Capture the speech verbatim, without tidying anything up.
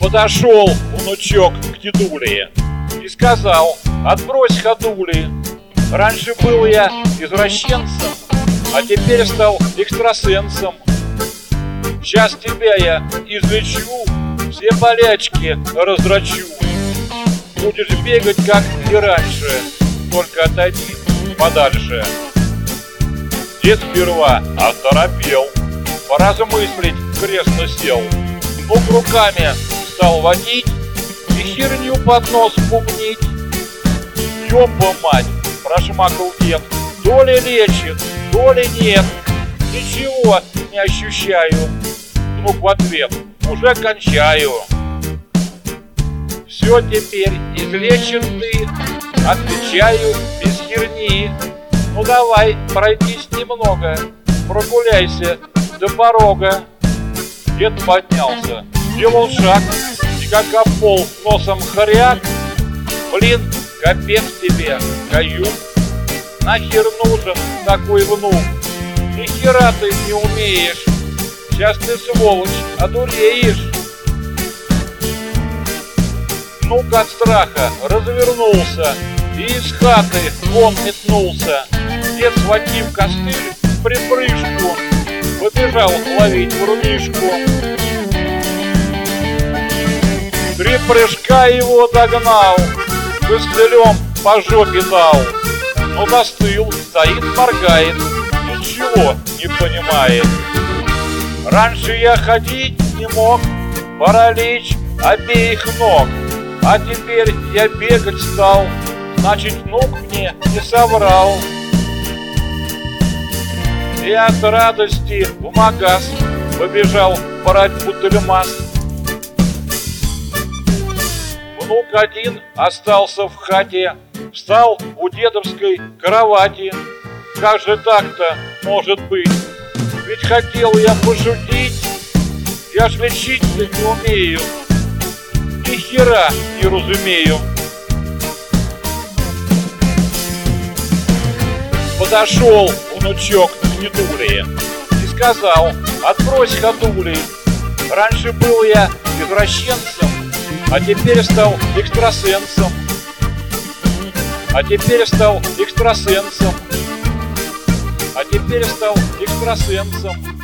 Подошел внучок к дедуле и сказал: отбрось ходули. Раньше был я извращенцем, а теперь стал экстрасенсом. Сейчас тебя я излечу, все болячки раздрачу. Будешь бегать, как и раньше, только отойди подальше. Дед сперва оторопел, поразмыслить кресло сел. Двух руками стал водить и херню под нос бубнить. Ёпа мать, прошмакал дед, то ли лечит, то ли нет. Ничего не ощущаю. Внук в ответ: уже кончаю. Все теперь излечен ты, отвечаю без херни. Ну давай, пройдись немного, прогуляйся до порога. Дед поднялся, сделал шаг, и как об пол носом хряк. Блин, капец тебе, каюк. Нахер нужен такой внук? Ни хера ты не умеешь. Сейчас ты, сволочь, одуреешь. Внук от страха развернулся и из хаты вон метнулся. Дед, схватив костыль, в припрыжку побежал ловить врунишку. Три прыжка его догнал, костылем по жопе дал. Но застыл, стоит, моргает, ничего не понимает. Раньше я ходить не мог, паралич обеих ног, а теперь я бегать стал, значит, внук мне не соврал. И от радости в магаз побежал брать бутыльмас. Внук один остался в хате, встал у дедовской кровати. Как же так-то может быть? Ведь хотел я пошутить, я ж лечить-то не умею, ни хера не разумею. Подошел внучок к дедуле и сказал: отбрось ходули. Раньше был я извращенцем, а теперь стал экстрасенсом. А теперь стал экстрасенсом. А теперь стал экстрасенсом.